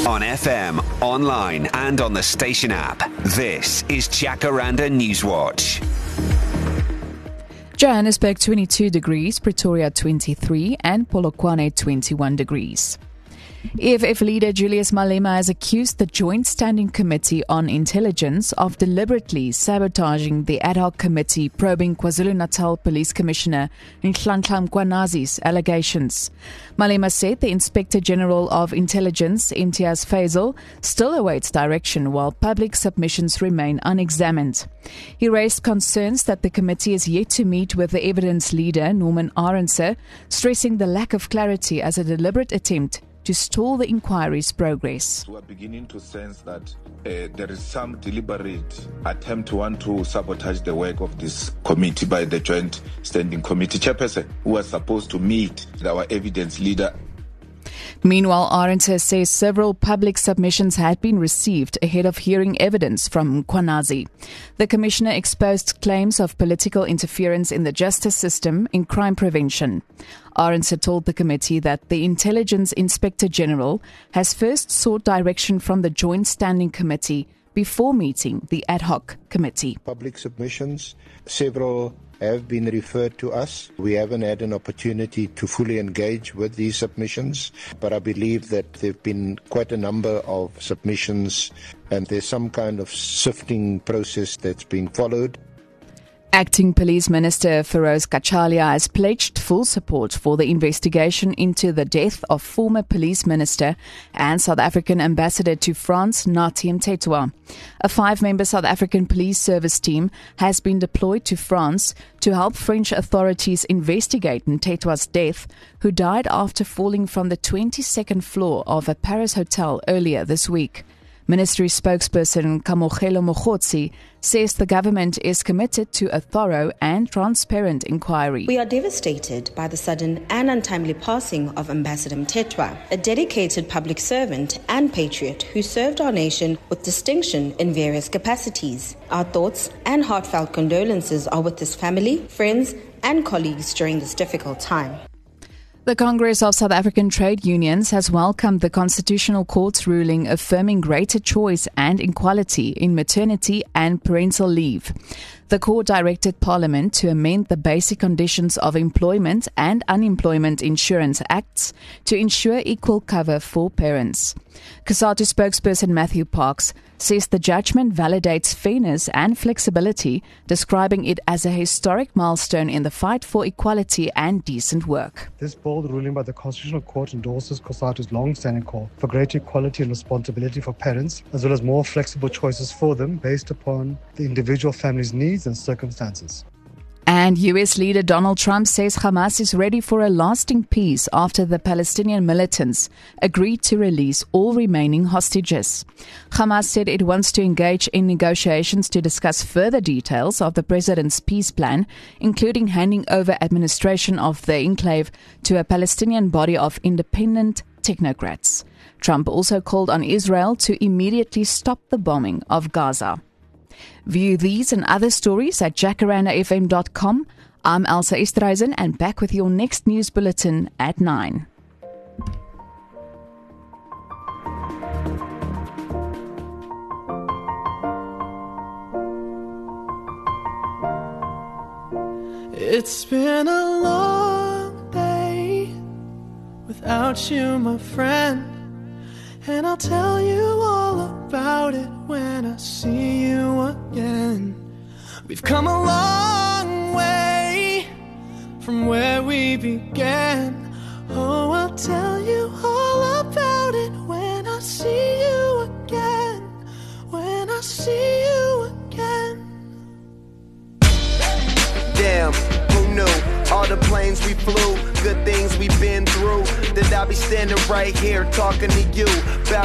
On FM, online and on the station app. This is Jacaranda Newswatch. Johannesburg 22 degrees, Pretoria 23 and Polokwane 21 degrees. EFF leader Julius Malema has accused the Joint Standing Committee on Intelligence of deliberately sabotaging the ad hoc committee probing KwaZulu-Natal Police Commissioner Nhlanhla Mkwanazi's allegations. Malema said the Inspector General of Intelligence, Imtiaz Faisal, still awaits direction while public submissions remain unexamined. He raised concerns that the committee is yet to meet with the evidence leader, Norman Arendse, stressing the lack of clarity as a deliberate attempt to stall the inquiry's progress. We are beginning to sense that there is some deliberate attempt to want to sabotage the work of this committee by the Joint Standing Committee chairperson, who was supposed to meet our evidence leader. Meanwhile, Arendse says several public submissions had been received ahead of hearing evidence from Mkwanazi. The commissioner exposed claims of political interference in the justice system in crime prevention. Arendse told the committee that the Intelligence Inspector General has first sought direction from the Joint Standing Committee before meeting the ad hoc committee. Public submissions, several have been referred to us. We haven't had an opportunity to fully engage with these submissions, but I believe that there have been quite a number of submissions and there's some kind of sifting process that's being followed. Acting Police Minister Feroz Kachalia has pledged full support for the investigation into the death of former Police Minister and South African Ambassador to France, Nathi Mthethwa. A 5-member South African Police Service team has been deployed to France to help French authorities investigate Mthethwa's death, who died after falling from the 22nd floor of a Paris hotel earlier this week. Ministry spokesperson Kamogelo Mogotsi says the government is committed to a thorough and transparent inquiry. We are devastated by the sudden and untimely passing of Ambassador Mthethwa, a dedicated public servant and patriot who served our nation with distinction in various capacities. Our thoughts and heartfelt condolences are with his family, friends, and colleagues during this difficult time. The Congress of South African Trade Unions has welcomed the Constitutional Court's ruling affirming greater choice and equality in maternity and parental leave. The court directed Parliament to amend the Basic Conditions of Employment and Unemployment Insurance Acts to ensure equal cover for parents. COSATU spokesperson Matthew Parks says the judgment validates fairness and flexibility, describing it as a historic milestone in the fight for equality and decent work. This bold ruling by the Constitutional Court endorses COSATU's long-standing call for greater equality and responsibility for parents, as well as more flexible choices for them based upon the individual family's needs and circumstances. And US leader Donald Trump says Hamas is ready for a lasting peace after the Palestinian militants agreed to release all remaining hostages. Hamas said it wants to engage in negotiations to discuss further details of the president's peace plan, including handing over administration of the enclave to a Palestinian body of independent technocrats. Trump also called on Israel to immediately stop the bombing of Gaza. View these and other stories at jacarandafm.com. I'm Elsa Esterhuizen and back with your next news bulletin at 9. It's been a long day without you, my friend. And I'll tell you all about it when I see you again. We've come a long way from where we began. Oh, I'll tell you all about it when I see you again. When I see you again. Damn, who knew? All the planes we flew, good things we've been through. That I'll be standing right here talking to you about